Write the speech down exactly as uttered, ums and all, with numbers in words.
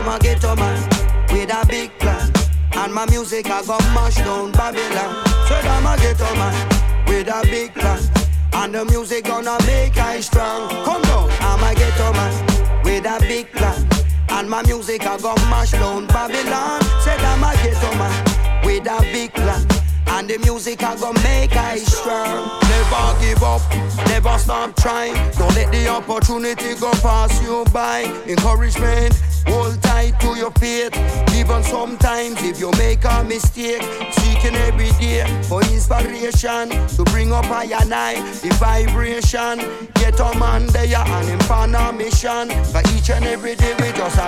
I'm a ghetto man with a big plan, and my music I got mash down Babylon. Said I'm a ghetto man with a big plan, and the music gonna make I strong. Come down, I'm a ghetto man with a big plan, and my music I got mash down Babylon. Said I'm a ghetto man with a big plan, and the music I gon' make I strong. Never give up, never stop trying. Don't let the opportunity go pass you by. Encouragement, hold tight to your faith. Even sometimes if you make a mistake, seeking every day for inspiration to bring up higher night, the vibration. Get a man there and him on a mission. For each and every day we just a